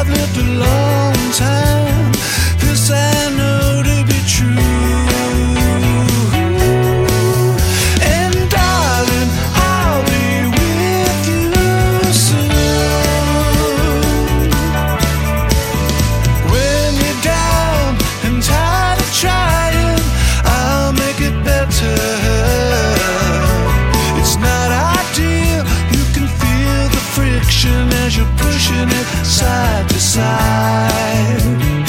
lived a long time. This I know to be true. And darling, I'll be with you soon. When you're down and tired of trying, I'll make it better. It's not ideal, you can feel the friction as you're pushing it side to side.